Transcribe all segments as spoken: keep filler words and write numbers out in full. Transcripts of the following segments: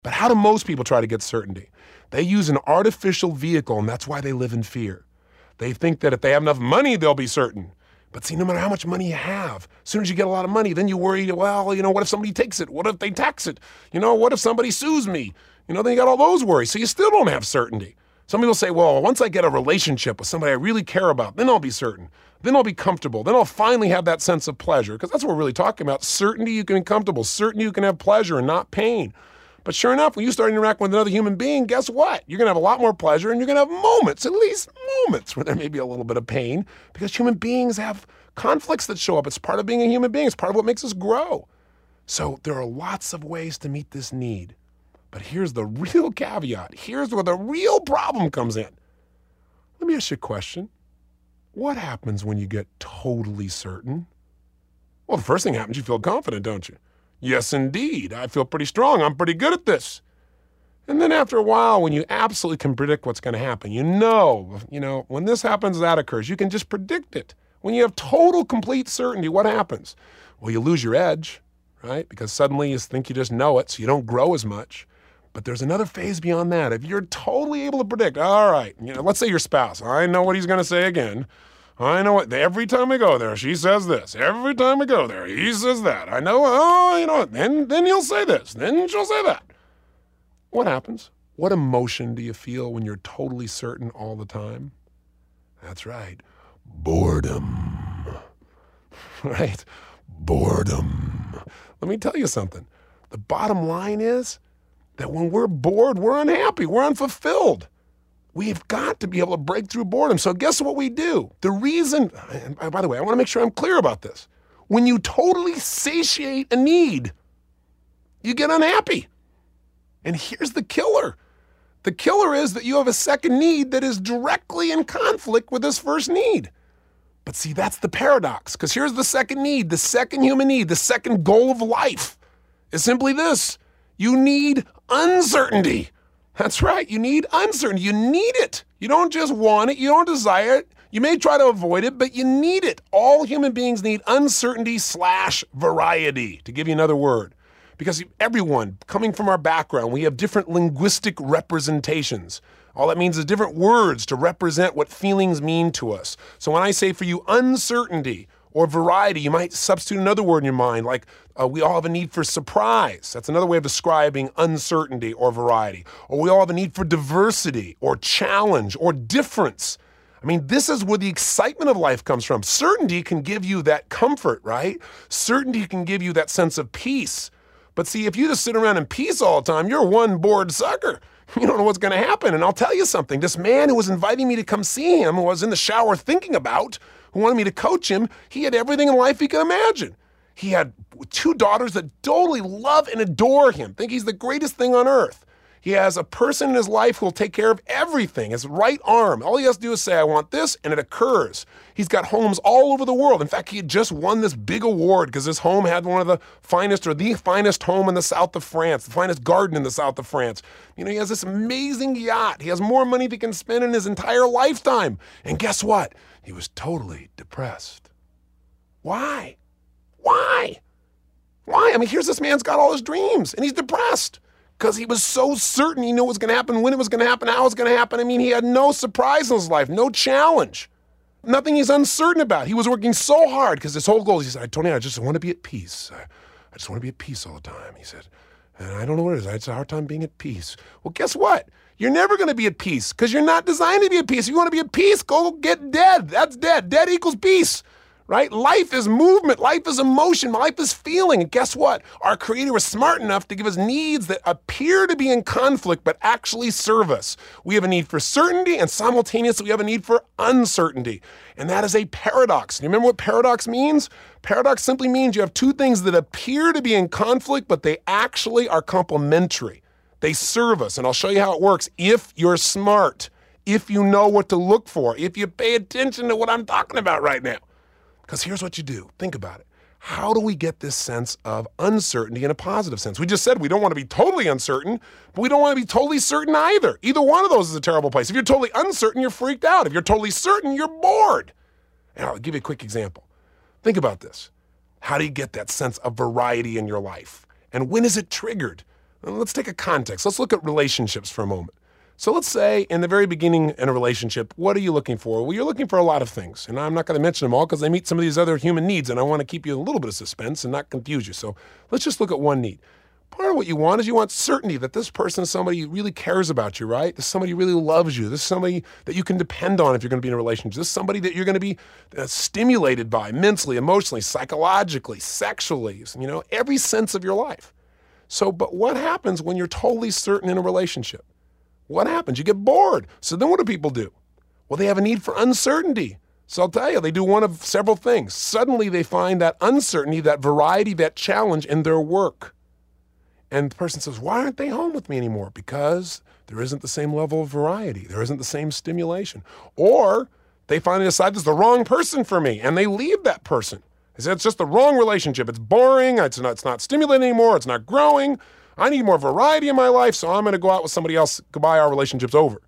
But how do most people try to get certainty? They use an artificial vehicle, and that's why they live in fear. They think that if they have enough money, they'll be certain. But see, no matter how much money you have, as soon as you get a lot of money, then you worry, well, you know, what if somebody takes it? What if they tax it? You know, what if somebody sues me? You know, then you got all those worries. So you still don't have certainty. Some people say, well, once I get a relationship with somebody I really care about, then I'll be certain. Then I'll be comfortable. Then I'll finally have that sense of pleasure. Because that's what we're really talking about. Certainty you can be comfortable. Certainty you can have pleasure and not pain. But sure enough, when you start interacting with another human being, guess what? You're going to have a lot more pleasure, and you're going to have moments, at least moments, where there may be a little bit of pain, because human beings have conflicts that show up. It's part of being a human being. It's part of what makes us grow. So there are lots of ways to meet this need. But here's the real caveat. Here's where the real problem comes in. Let me ask you a question. What happens when you get totally certain? Well, the first thing happens, you feel confident, don't you? Yes, indeed. I feel pretty strong. I'm pretty good at this. And then after a while, when you absolutely can predict what's going to happen, you know, you know, when this happens, that occurs. You can just predict it. When you have total, complete certainty, what happens? Well, you lose your edge, right? Because suddenly you think you just know it, so you don't grow as much. But there's another phase beyond that. If you're totally able to predict, all right, you know, let's say your spouse, I know what he's going to say again. I know what, every time we go there, she says this. Every time we go there, he says that. I know, oh, you know, then, then he'll say this. Then she'll say that. What happens? What emotion do you feel when you're totally certain all the time? That's right. Boredom. Right? Boredom. Let me tell you something. The bottom line is that when we're bored, we're unhappy. We're unfulfilled. We've got to be able to break through boredom. So guess what we do? The reason, and by the way, I want to make sure I'm clear about this. When you totally satiate a need, you get unhappy. And here's the killer. The killer is that you have a second need that is directly in conflict with this first need. But see, that's the paradox, because here's the second need, the second human need, the second goal of life is simply this. You need uncertainty. That's right. You need uncertainty. You need it. You don't just want it. You don't desire it. You may try to avoid it, but you need it. All human beings need uncertainty slash variety, to give you another word. Because everyone, coming from our background, we have different linguistic representations. All that means is different words to represent what feelings mean to us. So when I say for you uncertainty or variety, you might substitute another word in your mind, like uh, we all have a need for surprise. That's another way of describing uncertainty or variety. Or we all have a need for diversity or challenge or difference. I memean, this is where the excitement of life comes from. Certainty can give you that comfort, right? Certainty can give you that sense of peace. But see, if you just sit around in peace all the time, you're one bored sucker. You don't know what's going to happen. And I'll tell you something. This man who was inviting me to come see him, who I was in the shower thinking about, who wanted me to coach him, he had everything in life he could imagine. He had two daughters that totally love and adore him, think he's the greatest thing on earth. He has a person in his life who will take care of everything, his right arm. All he has to do is say, I want this, and it occurs. He's got homes all over the world. In fact, he had just won this big award because his home had one of the finest or the finest home in the south of France, the finest garden in the south of France. You know, he has this amazing yacht. He has more money than he can spend in his entire lifetime. And guess what? He was totally depressed. Why? Why? Why? I mean, here's this man's got all his dreams, and he's depressed. Because he was so certain he knew what was going to happen, when it was going to happen, how it was going to happen. I mean, he had no surprise in his life, no challenge, nothing he's uncertain about. He was working so hard because his whole goal is, he said, Tony, I just want to be at peace. I, I just want to be at peace all the time, he said. And I don't know what it is. I had a hard time being at peace. Well, guess what? You're never going to be at peace because you're not designed to be at peace. If you want to be at peace, go get dead. That's dead. Dead equals peace. Right? Life is movement. Life is emotion. Life is feeling. And guess what? Our Creator was smart enough to give us needs that appear to be in conflict, but actually serve us. We have a need for certainty, and simultaneously we have a need for uncertainty. And that is a paradox. Do you remember what paradox means? Paradox simply means you have two things that appear to be in conflict, but they actually are complementary. They serve us. And I'll show you how it works if you're smart, if you know what to look for, if you pay attention to what I'm talking about right now. Because here's what you do. Think about it. How do we get this sense of uncertainty in a positive sense? We just said we don't want to be totally uncertain, but we don't want to be totally certain either. Either one of those is a terrible place. If you're totally uncertain, you're freaked out. If you're totally certain, you're bored. And I'll give you a quick example. Think about this. How do you get that sense of variety in your life? And when is it triggered? And let's take a context. Let's look at relationships for a moment. So let's say in the very beginning in a relationship, what are you looking for? Well, you're looking for a lot of things. And I'm not going to mention them all because they meet some of these other human needs, and I want to keep you in a little bit of suspense and not confuse you. So let's just look at one need. Part of what you want is you want certainty that this person is somebody who really cares about you, right? This is somebody who really loves you. This is somebody that you can depend on if you're going to be in a relationship. This is somebody that you're going to be uh, stimulated by mentally, emotionally, psychologically, sexually, you know, every sense of your life. So, but what happens when you're totally certain in a relationship? What happens? You get bored. So then what do people do? Well, they have a need for uncertainty. So I'll tell you, they do one of several things. Suddenly they find that uncertainty, that variety, that challenge in their work. And the person says, why aren't they home with me anymore? Because there isn't the same level of variety. There isn't the same stimulation. Or they finally decide this is the wrong person for me, and they leave that person. They say, it's just the wrong relationship. It's boring. It's not, it's not stimulating anymore. It's not growing. I need more variety in my life, so I'm going to go out with somebody else. Goodbye, our relationship's over.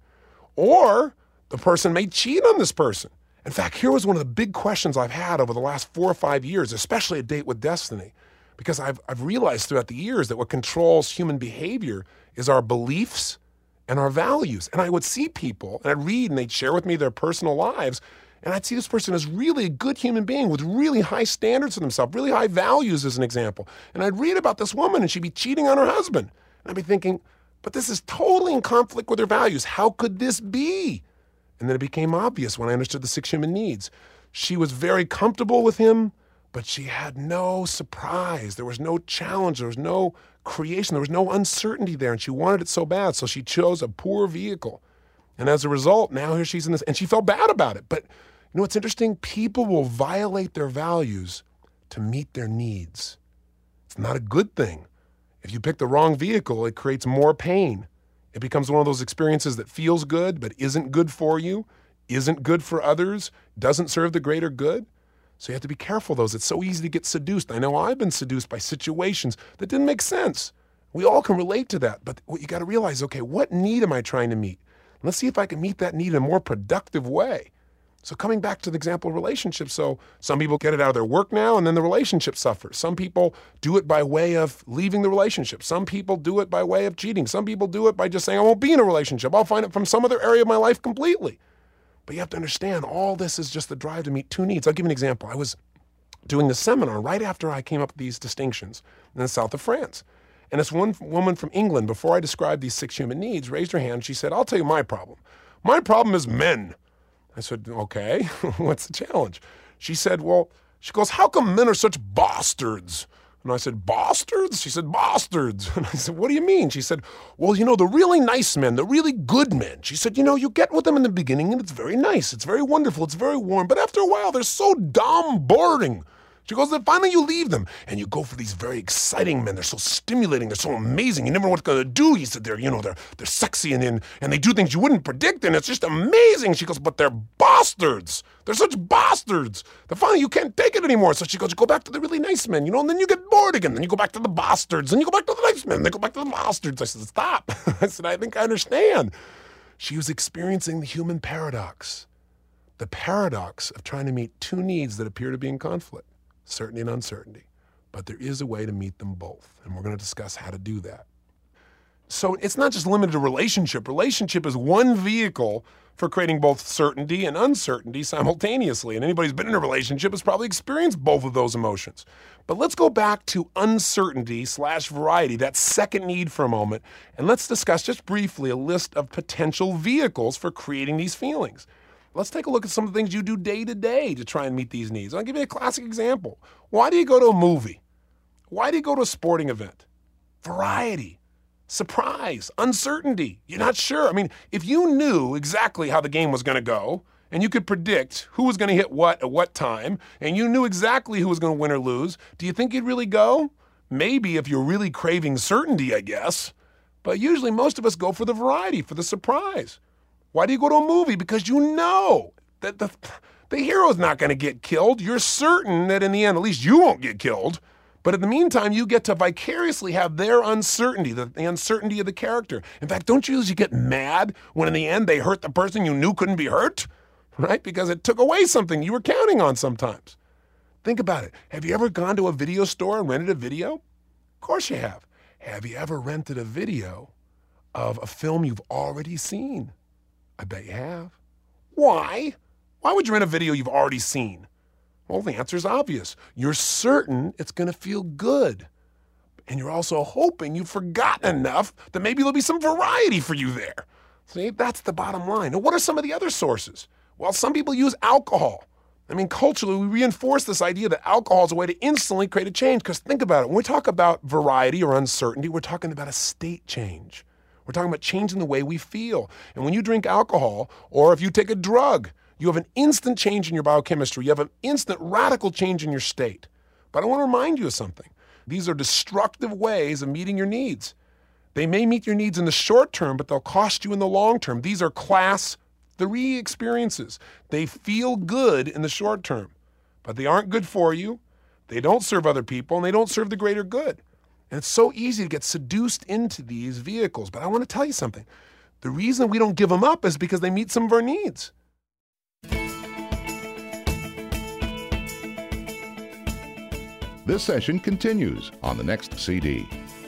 Or the person may cheat on this person. In fact, here was one of the big questions I've had over the last four or five years, especially at Date with Destiny. Because I've, I've realized throughout the years that what controls human behavior is our beliefs and our values. And I would see people, and I'd read, and they'd share with me their personal lives, and I'd see this person as really a good human being with really high standards for themselves, really high values as an example. And I'd read about this woman, and she'd be cheating on her husband. And I'd be thinking, but this is totally in conflict with her values. How could this be? And then it became obvious when I understood the six human needs. She was very comfortable with him, but she had no surprise. There was no challenge. There was no creation. There was no uncertainty there. And she wanted it so bad. So she chose a poor vehicle. And as a result, now here she's in this. And she felt bad about it. But you know what's interesting? People will violate their values to meet their needs. It's not a good thing. If you pick the wrong vehicle, it creates more pain. It becomes one of those experiences that feels good, but isn't good for you, isn't good for others, doesn't serve the greater good. So you have to be careful, those. It's so easy to get seduced. I know I've been seduced by situations that didn't make sense. We all can relate to that. But what you got to realize, okay, what need am I trying to meet? Let's see if I can meet that need in a more productive way. So coming back to the example of relationships, so some people get it out of their work now and then the relationship suffers. Some people do it by way of leaving the relationship. Some people do it by way of cheating. Some people do it by just saying, I won't be in a relationship. I'll find it from some other area of my life completely. But you have to understand, all this is just the drive to meet two needs. I'll give you an example. I was doing the seminar right after I came up with these distinctions in the south of France. And this one woman from England, before I described these six human needs, raised her hand. She said, I'll tell you my problem. My problem is men. I said, okay, what's the challenge? She said, well, she goes, how come men are such bastards? And I said, bastards? She said, bastards. And I said, what do you mean? She said, well, you know, the really nice men, the really good men. She said, you know, you get with them in the beginning and it's very nice. It's very wonderful. It's very warm. But after a while, they're so damn boring. She goes, then finally you leave them and you go for these very exciting men. They're so stimulating. They're so amazing. You never know what they're going to do. He said, they're, you know, they're, they're sexy and, and, and they do things you wouldn't predict. And it's just amazing. She goes, but they're bastards. They're such bastards. Then finally you can't take it anymore. So she goes, you go back to the really nice men, you know, and then you get bored again. Then you go back to the bastards and you go back to the nice men. Then go back to the bastards. I said, stop. I said, I think I understand. She was experiencing the human paradox. The paradox of trying to meet two needs that appear to be in conflict. Certainty and uncertainty. But there is a way to meet them both, and we're going to discuss how to do that. So it's not just limited to relationship. Relationship is one vehicle for creating both certainty and uncertainty simultaneously, and anybody who's been in a relationship has probably experienced both of those emotions. But let's go back to uncertainty slash variety, that second need for a moment, and let's discuss just briefly a list of potential vehicles for creating these feelings. Let's take a look at some of the things you do day to day to try and meet these needs. I'll give you a classic example. Why do you go to a movie? Why do you go to a sporting event? Variety, surprise, uncertainty. You're not sure. I mean, if you knew exactly how the game was going to go, and you could predict who was going to hit what at what time, and you knew exactly who was going to win or lose, do you think you'd really go? Maybe if you're really craving certainty, I guess. But usually most of us go for the variety, for the surprise. Why do you go to a movie? Because you know that the, the hero's not going to get killed. You're certain that in the end, at least you won't get killed. But in the meantime, you get to vicariously have their uncertainty, the, the uncertainty of the character. In fact, don't you usually get mad when in the end they hurt the person you knew couldn't be hurt? Right? Because it took away something you were counting on sometimes. Think about it. Have you ever gone to a video store and rented a video? Of course you have. Have you ever rented a video of a film you've already seen? I bet you have. Why? Why would you rent a video you've already seen? Well, the answer's obvious. You're certain it's going to feel good. And you're also hoping you've forgotten enough that maybe there'll be some variety for you there. See, that's the bottom line. Now, what are some of the other sources? Well, some people use alcohol. I mean, culturally, we reinforce this idea that alcohol is a way to instantly create a change. Because think about it. When we talk about variety or uncertainty, we're talking about a state change. We're talking about changing the way we feel. And when you drink alcohol, or if you take a drug, you have an instant change in your biochemistry. You have an instant radical change in your state. But I want to remind you of something. These are destructive ways of meeting your needs. They may meet your needs in the short term, but they'll cost you in the long term. These are class three experiences. They feel good in the short term, but they aren't good for you. They don't serve other people, and they don't serve the greater good. And it's so easy to get seduced into these vehicles. But I want to tell you something. The reason we don't give them up is because they meet some of our needs. This session continues on the next C D.